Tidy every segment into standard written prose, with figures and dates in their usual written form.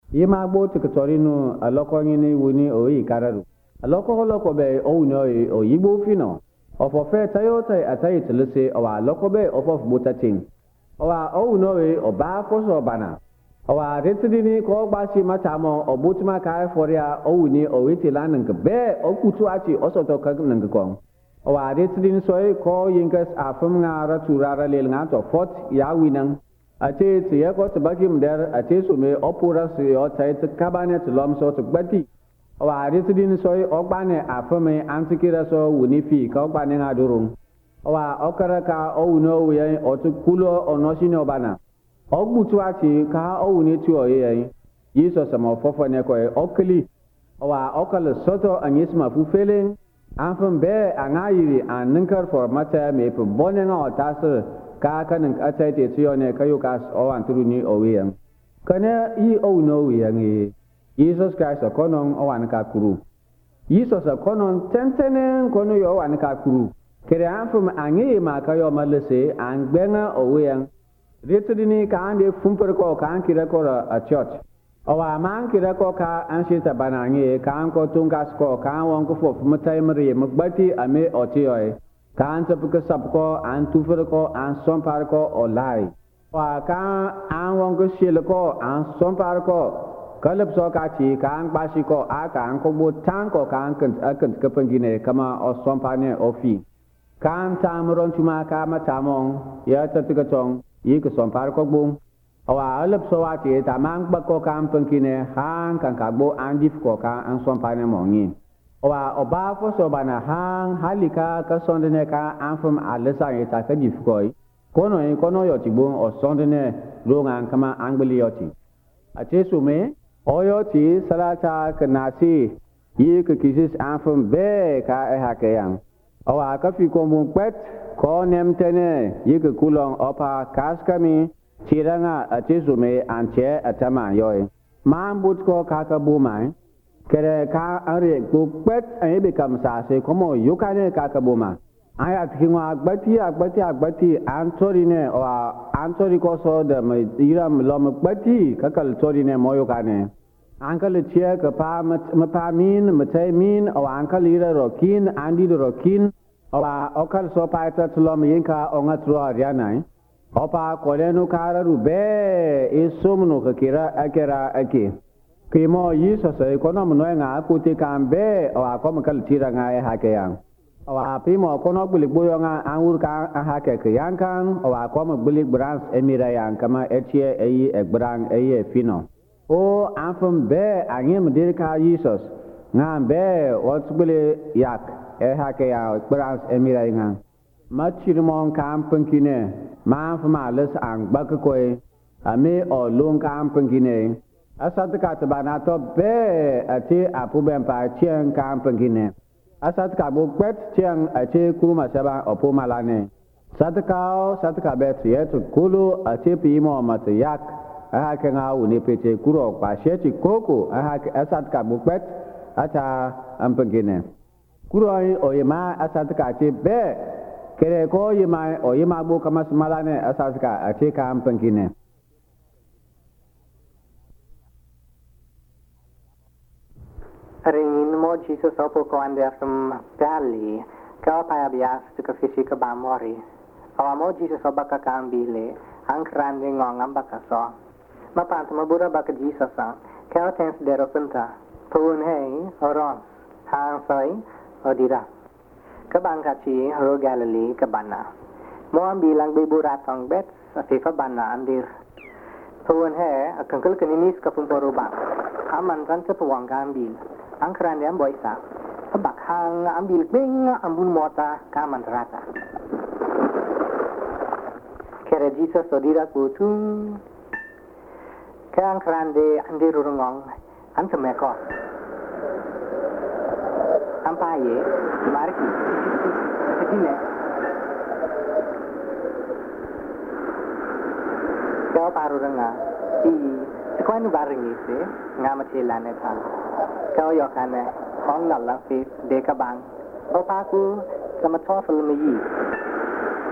Yema bo tukutorino aloko ngini wuni oyi kararu. Aloko be o no o yibo fino. Ofo fe tayota atayi tuluse owa loko be of butating. Owa o no o ba foso bana. Owa retidini ko gbasi matamo o butuma kai foria o wuni o witi lanin be o kutu ati osoto kag nangkong. Owa retidini soy ko yinkas afum ngara turara lel ngato fort ya winang. Ate tiya ko tabakim der ate sume opura si o tait kabanet lom so to gbati. Owa retidini soy ogbane afume antikira so wuni fi ka ogbane ngadurung. Owa okara ka o uno we o to kulo onoshini obana. Ogbutu ati ka o wuni tu o ye yiso sama fofo ne ko okli owa okal soto anyisma fu feeling afum be angayiri an ninkar for mata me pu bonen o tasir ka kanin atate tiyo ne kayo kas o anturu ni o we kana yi o no we yangi Jesus Christ konon o wan ka kuru Jesus konon tentenen kono yo wan ka kuru kere afum anyi ma kayo malese an gbenga o we yang Retudini ka ande fumper ko ka kira ko a church. Owa man kira ko ka anshita banangi ka ko tungas ko ka won ko fo mutaimri magbati ame otioy. Ka anta puka sap ko an tufer ko an sompar ko olai. Wa ka an won ko shil ko an sompar ko kalap so ka chi ka an bashi ko a ka an ko butang ko ka an kan kapangine kama o sompane ofi. Ka an tamron chuma ka matamong ya tatikatong Yik son par ko bung. Awa alap so wati tamang bako kam pengkine hang kan kagbo andif ko ka an son pane mongi. Awa oba fo so bana hang halika ka sondene ka anfum alesa yeta ka dif koy. Kono yoti bung o sondene rungan kama angbeli yoti. Ache sume oyoti salata kanasi yik kisis anfum be ka ehakeyang. Awa ka fi ko bung kwet ko nemtene yik kulong opa kaskami chiranga atisume anche atama yoy mambut ko kaka bumai kere ka are ku pet ai bekam sase komo yukane kaka buma aya tingwa agbati antorine o antori ko so de me iram lom gbati kakal torine moyukane ankal chia ka pa mapamin mataimin o ankal ira rokin andi rokin Opa okal so paita tulom yinka ongatro arianai. Opa kolenu kara rube isumnu kakira akera ake. Kimo yiso sa ekonom noenga akuti kambe o akom kal tira nga e hakeyang. O apimo kono bulik buyo nga angur ka hake kyankan o akom bulik brans emirayang kama etche eyi ekbrang eye fino. O afum be angim dirka yisos. Nga be otsbule yak. Hake ya brans emira inga machirmon kampengine manfuma les ang bakkoy ame o long kampengine asat ka tabana to be ati apuben pa chien kampengine asat ka bu kwet chien ati kuma saba opumalane satka bet yet kulu ati pimo matyak hake nga uni pete kuro pa sheti koko hake asat ka bu kwet ata ampengine Kuroi oyema asatka ati be kere ko oyema bu kamas malane asatka ati kam pengkine Ringin mo Jesus opo ko ande from Gali ka pa bias to ka fisika ba mori awamo Jesus obaka kambile ang krande ngong ambaka so mapant mabura baka Jesus ka tens dero punta pun hey oron hang sai Odira. Kabang kachi ro Galilee kabana. Mo ang bilang biburat ang bet sa sifa bana andir. Tuwan he akangkal kaninis ka pumporuba. Aman kan sa puwang ka ambil. Ang karande ang boysa. Abak hang ambil bing ambul mota kaman rata. Kere Jesus odira kutung. Kaya ang karande andir urungong antumeko. Ampaye, marki, sedine. Kau paru renga, sekolah nu bareng isi, ngamat silane ta. Kau yokane, kong nalang fi deka bang. Opaku sama tofel meyi.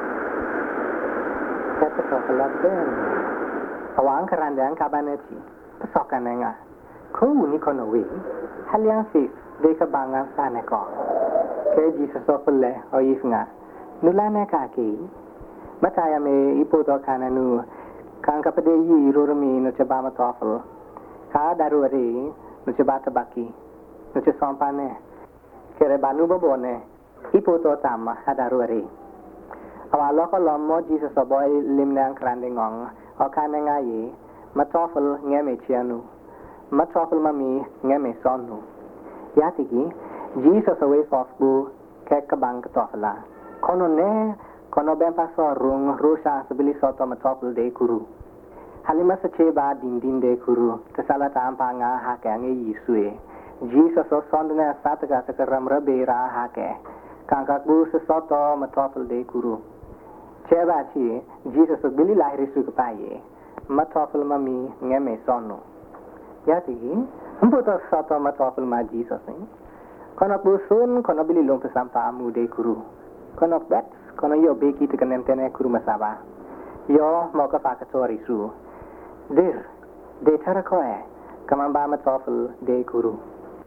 Kata tofel ben. Awang kerandang kabaneti. Pesokanenga. Kau ni kono we. Halian sis deka bangan sana ko. Ke Jesus opole o isnga. Nulane kaki. Mataya me ipoto kananu. Kang kapade yi rurumi no chabama tofel. Ka daruari no chabata baki. No chasompane. Kere banu babone. Ipoto tama hadaruari. Awalo ko lomo Jesus oboy limnang krandingong. O kanenga yi. Matofel ngeme chianu. Matofel mami ngeme sonu. Yatiki, Jesus away sosbu kekabang katofela. Kono ne, kono bempaso rung rusha sabili soto matofel de kuru. Halima sa cheba din de kuru. Tasala tampa nga hake ange yisue. Jesus o sondene sataka sa karamra beira hake. Kankakbu sa soto matofel de kuru. Cheba chi, Jesus o bili lahiri sukapaye. Matofel mami ngeme sonu. Yatiki, Mputo soto matofel ma Jesus ni. Kono busun kono bili long sampa amude kuru. Kono bet kono yo beki te kanentene kuru masaba. Yo moka fakatori su. De tarakoe kamamba matofel de kuru.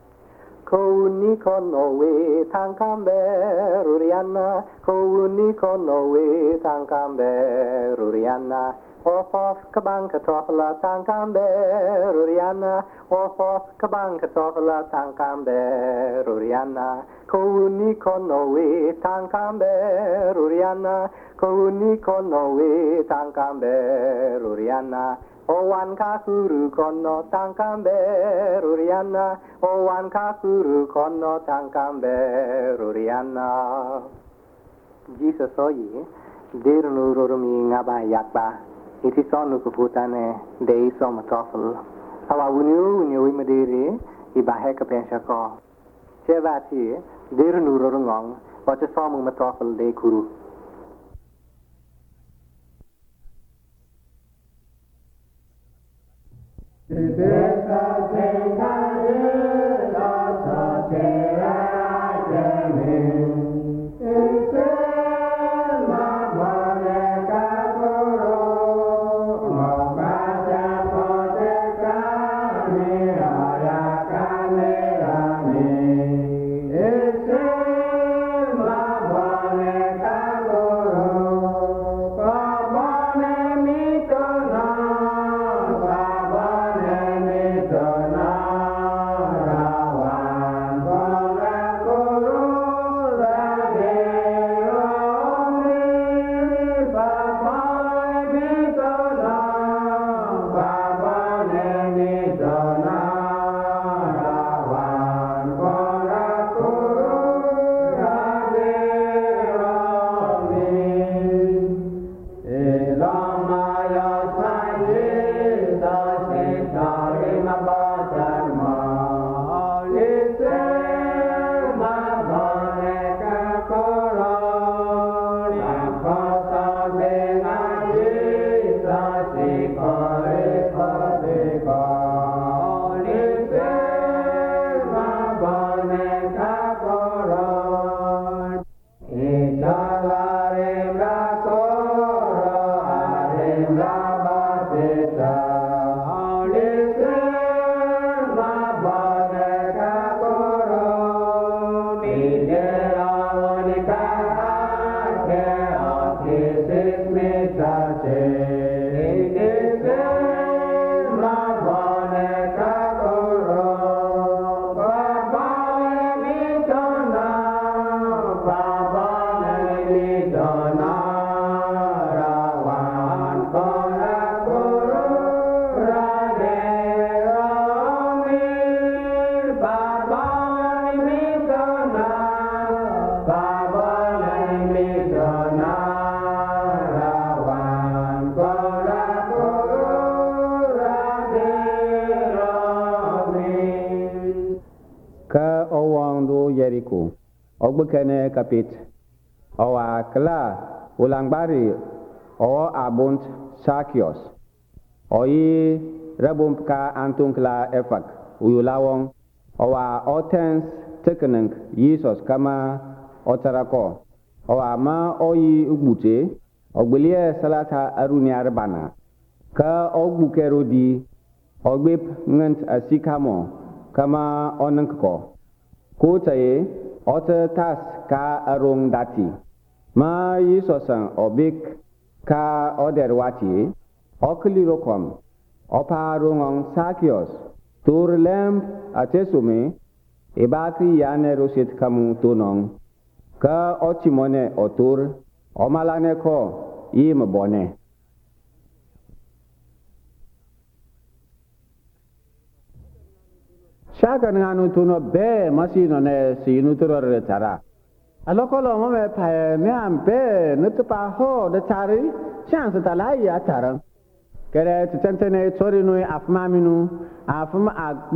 Kouni kono we tankambe ruriana. Kouni kono we tankambe ruriana. Of kabang katofela tangkambe ruriana. Of kabang katofela tangkambe ruriana. Kouni kono we tangkambe ruriana. Kouni kono we tangkambe ruriana. Owan kakuru kono tangkambe ruriana. Owan kakuru kono tangkambe ruriana. Jesus oyi dirnu rurumi ngaba yakba. Iti sonu kuputane de iso matofel. Awa unyu imadiri ibahe kapensha ko. Chevati dirnu rurungong wacha somu matofel de kuru. Ka owando Jericho ogbekene kapit owa kla ulangbari o abunt Sakios oyi rabum ka antunkla efak uyulawong owa otens tekeneng Jesus kama otarako owa ma oyi ugbute ogbelie salata aruniar bana ka ogbukerodi ogbip ngant asikamo kama onangko ku taye ota tas ka arung dati ma yisosan obik ka oderwati oklirokom oparungong sakios tur lemp atesume ibaki yane rosit kamu tunong ka ochimone otur omalane ko im bone shaka nganu tuno be masino ne sinu turor tara alokolo mo me pa me ampe nutpa ho de tari chance talai ya tarang kere tentene tsori no afmaminu afma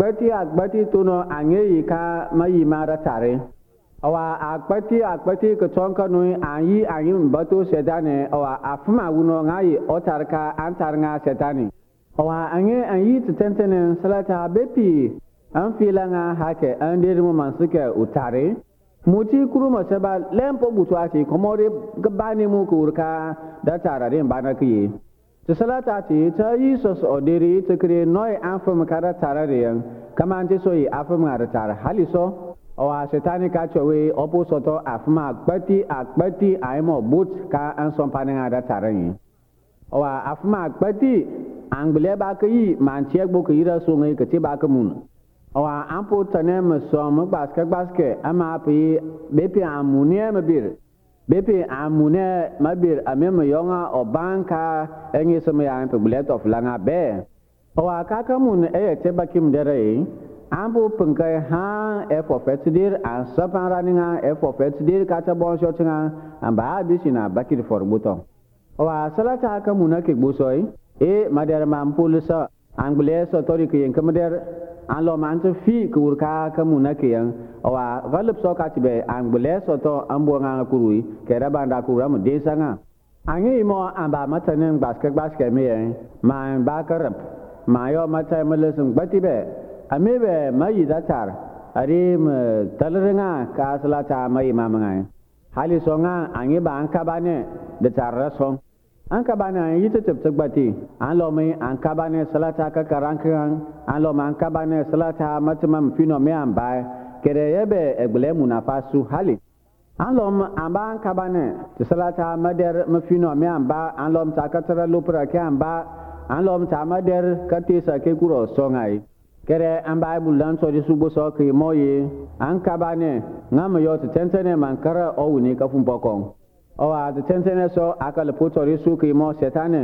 agbati tuno angeyi ka mayi mara tare awa agbati ko tonka no anyi mbato sedane awa afma wuno ngai otarka antarnga setani awa anyi tentene salata bepi an filanga hake an dirmu mansuke utare muti kuruma seba lempo butuati komore gabani mu kurka da tarare banaki salata ti ta yisos odiri tikre noy afum kara tarare kamante soyi afum kara tar haliso awa setani ka chowe oposoto afuma akbati aimo but ka an sompaninga da tarani awa afuma akbati angle ba kai manche gbo kira so ngai kati ba kamun awa ampo tanem som baske ama pi bepi amune mabir bepi amune mabir amem yonga o banka engi some ya ampo bullet of langa be awa kaka mun te bakim dere ampo punkai ha e for fetidir an sapaninga e for fetidir kata bon shotinga amba adisina bakir for buto awa salata ka munake gbosoi madar mampulsa angle so tori kiyen kamader an lo man to fi kurka kamuna kiyan awa galip so ka tibe angle so to ambo nga kurui kera banda kuram desanga angi mo amba matanen baske me ma ba karap ma yo mata melesun batibe amebe mai datar arim talrenga ka salata mai mamanga hali songa angi ba an kabane de tarrason an kabane yite tep bati an lo mai an kabane salata ka karankan an lo man kabane salata matmam fino me an ba kere yebe egle munafasu hali an lo an ba an kabane salata mader mafino me an ba an lo ta katara lupra ke an ba an lo ta mader katisa ke kuro songai kere an ba bulan so di subo so ke moye an kabane ngam yo tentene man kara o wuni ka fun pokon awa the tentene so akal putori su ki mo setane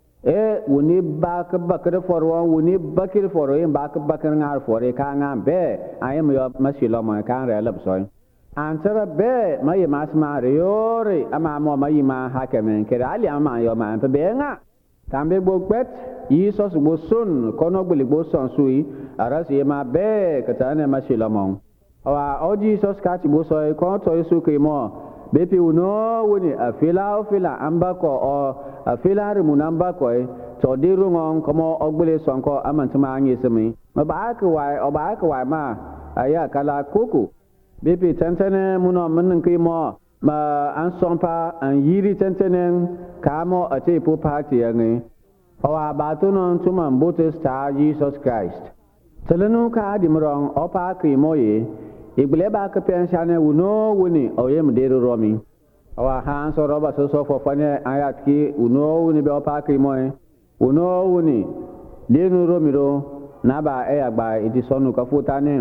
wuni bak bakre forwa wuni bakir foro in bak bakar ngar fore ka ngam be ayem yo masilo mo kan re lab so antara be mai masma riore ama mo mai ma hakemen kere ali ama yo ma be nga tambe bogbet yisos bosun kono gbili boson sui arasi ma be katane masilo mo awa oji sos kati bosoy ko to su ki mo bepi uno woni afila ambako o afila rimunamba ko to dirungon komo ogbele sonko amantuma anyi semi mabaka wai ma aya kala kuku bepi tantane muno mun kimo ma an sompa an yiri tantane kamo ate po party yangi awa batunon tuma mbote star Jesus Christ telenu ka dimrong opa kimoye igbele ba ka pensiane uno woni oyem deru romi awa han so roba so fo fane ayat ki uno woni be opa ki moy uno woni denu romiro na ba agba iti sonu ka futane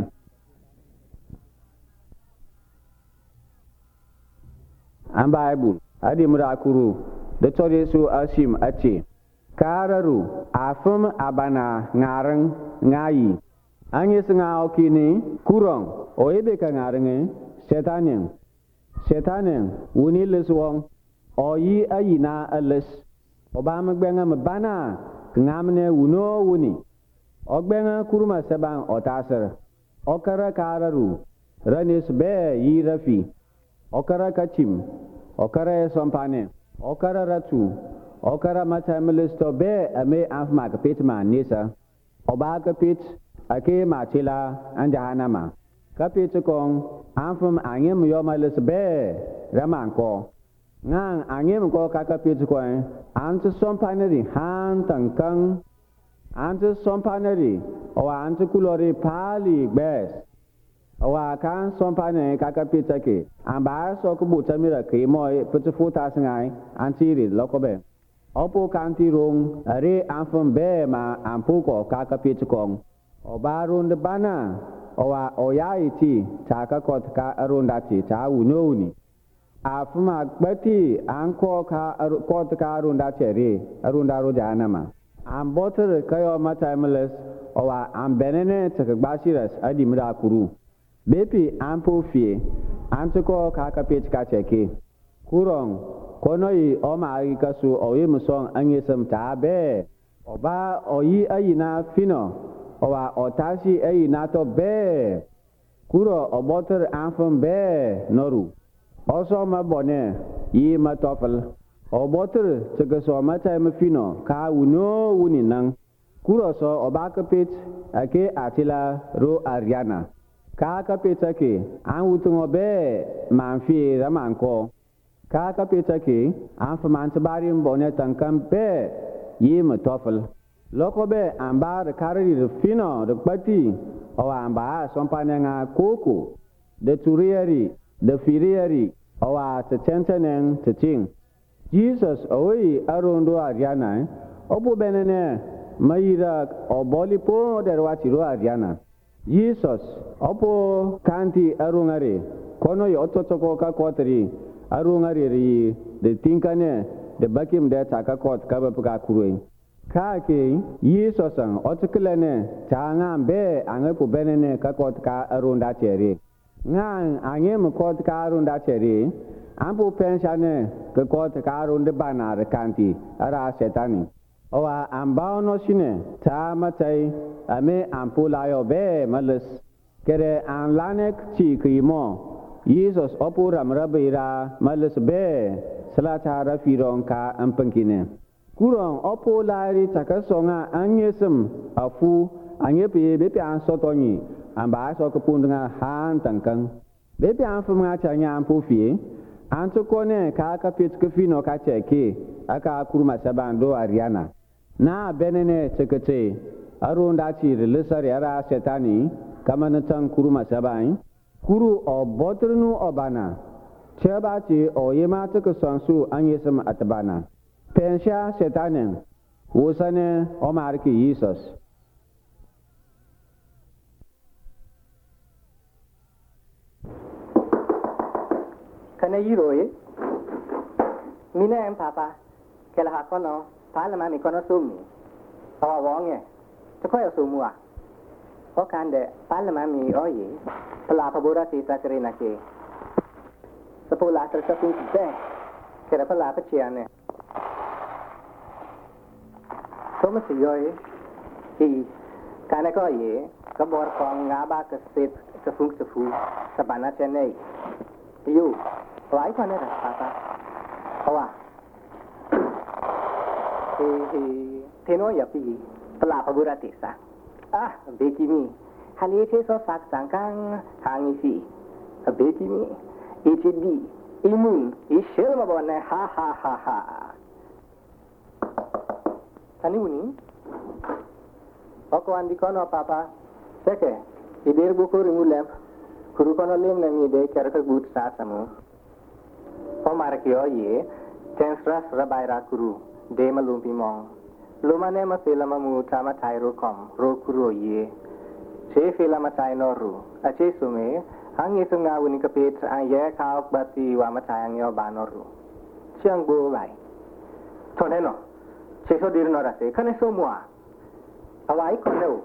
an bible adi murakuru de tori su asim ati kararu afum abana ngarang ngayi anyi singa okini kurong oyebe ka ngarenge setanen wuni leswong oyi ayina ales obama gbenga mbana ngamne wuno wuni ogbenga kuruma seban otasar okara kararu ranis be yirafi okara kachim okara sompane okara ratu okara matamelisto be ame afma ka pitma nisa obaka pit ake matila anjahanama kapit kong afum angem yomalis be ramanko ngang angem ko kakapit ko antu sompaneri han tangkang Antu sompaneri o antu kulori pali bes o kan sompane kakapita ke amba so ku butamira ke moy putufuta sangai antiri lokobe opo kanti rong are anfam be ma ampu ko kakapita kong o barun de bana o yaiti taka kot ka arundati ta unoni afuma gbati anko ka kot ka arundati re arundaro janama am boter kayo mataimeles owa am benene takagbasiras adimra kuru bepi ampo fie antuko kakapit kacheke kurong konoi omari kasu oyi musong angesem tabe oba oyi ayina fino owa otashi ayina to be kuro oboter amfum be noru oso mabone yi matofel oboter tsegaso mataime fino ka uno wuninang kuro so obakapit ake atila ro ariana kakapit ake an wutungo be manfi ramanko kakapit ake an famantbari mbone tankam be yi matofel loko be ambar kariri fino de pati o amba sompanenga koko de turieri de firieri o a tentenen teting Jesus oi arondo ariana obo benene mayira obolipo derwati ro ariana Jesus opo kanti arungare kono yototoko ka kotri arungare ri de tinkane de bakim de takakot kabapka kuroi kake Jesus ang otiklene tanga be angepu benene kakot ka arunda cheri ngang angem kot ka arunda cheri ampu pensiane ke kot ka arunda banar kanti ara setani owa ambao no shine ta matai ame ampu layo be malas kere an lanek chi krimo Jesus opura mrabira malas be salata rafirong ka ampengkine kurang opo lari takasonga angesem afu angepe bepe an sotoni amba so kapundanga han tankang bepe an fumga chanya ampu fi anto kone ka kapit kafino ka cheke aka kurma sabando ariana na benene chekete arunda chi relisari ara setani kamanatan kurma sabai kuru obotrnu obana chebati oyema takasansu angesem atbana Pensha setanen wusane omarki Jesus kana yiroye mina em papa kela hakono palama mi kono sumi awa wonge to koyo sumua okande palama mi oye pala pabura ti takrina ke sapola tersa pun be kera pala pachiane Thomas yoy hi kana ko ye ka bor ko nga ba ka set ka fung ka fu sa bana chenei yu wai ko ne ra papa awa teno ya pi pala pabura tisa bekimi hali che so sak sangkang hangi si bekimi ichidi imun ishel mabone ha Tani uni, oko andi kono papa, seke, ider buku ringu lamp, kuru kono lem nami de keraka gut sa samu. O marakio ye, tensras rabaira kuru, de malumpi mong. Lumane ma fela mamu tama tairo kom, ro kuru ye. Che fela ma tai noru, ache sume, ang isung nga uni kapit ang ye kaok bati wa matayang yo banoru. Siyang bulay. Toneno. Cheso dir no rase kane somua awai kono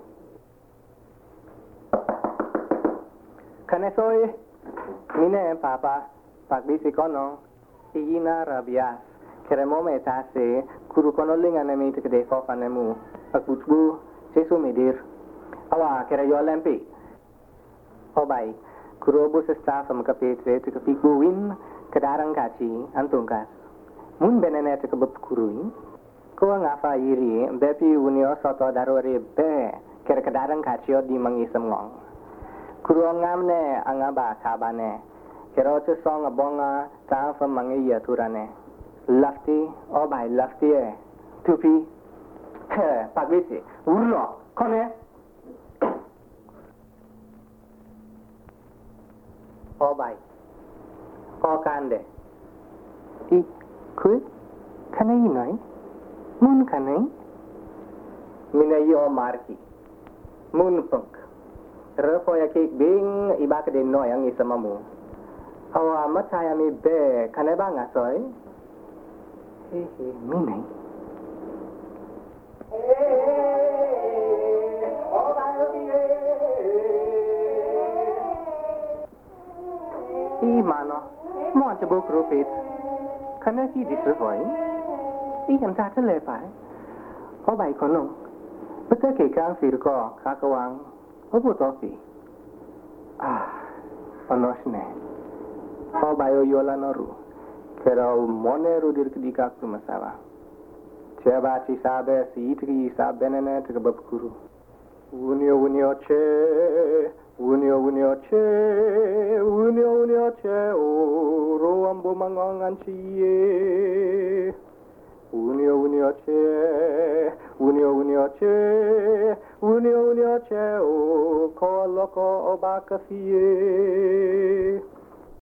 kane soy mine papa pagbisi kono igina rabia keremo metase kuru kono linga nemi tikde fofa nemu akutbu cheso medir awa kere yo lempi obai kurobu staff am kapetre tikapiku win kadarang kachi antungkas mun benene tikabut kuruin ko nga fa yiri bepi unio soto darore be ker kadarang kachio di mangisem ngong kuro ngamne angaba kabane kero che song bonga ta fa mangi yaturane lafti o bai lafti e tupi Pagbisi, urlo, kone. Obai, Okande. Ku, kanai noi, mun kanai. Minayo marki, mun punk. Rafo ya kek bing ibaka de noi ang isamamu. Awa mataya mi be kaneba ngasoy. Minay. Mano, mo ang tabok rupit. Kana si disrevoy. Iyam sa telepay. O bay konong. Bata kay kang firko kakawang. Opo tofi. Onos ne. O bayo yola noru. Pero moneru dirkdi kaktu masawa. Cheba si sabe si itri sa benene te babkuru. Unio che. Unio che, oro ambo mangongan chiye. Unio che, o koloko obaka fiye.